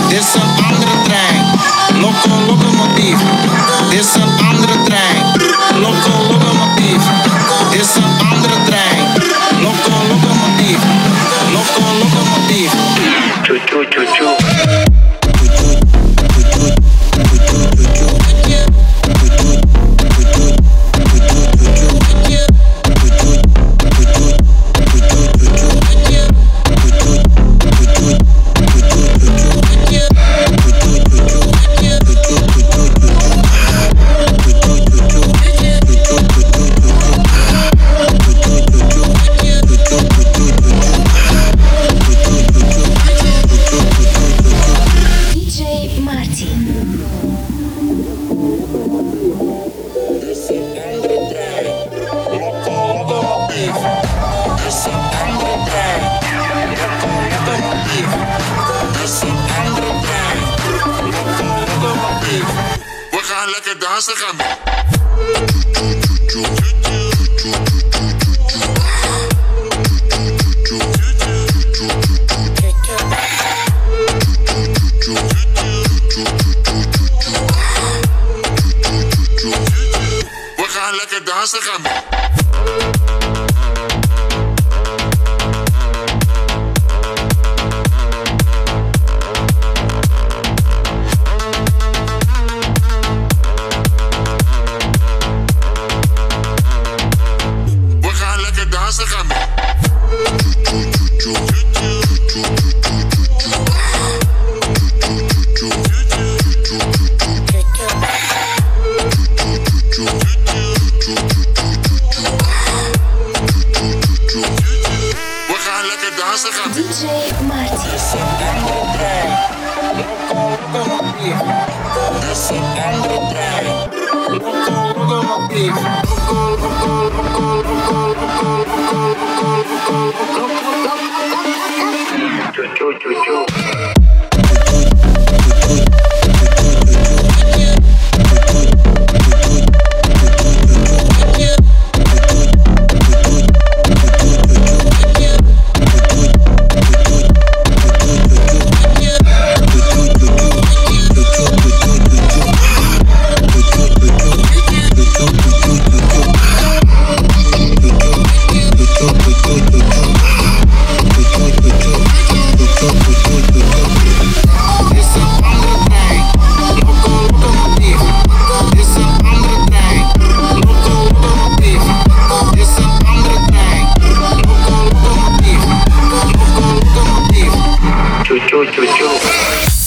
Dit is een andere trein. Locomotief. Dit is een andere trein. Locomotief. Dit is een andere trein. Locomotief. Locomotief. Choo choo choo choo. We gaan lekker dansen gaan. We gaan lekker dansen gaan. Dansen gaan. We gaan lekker dansen gaan. DJ Martin. Dit is een andere trein. Locomotief. Dit is een andere trein. Locomotief. Choo choo choo choo. Choo choo choo choo.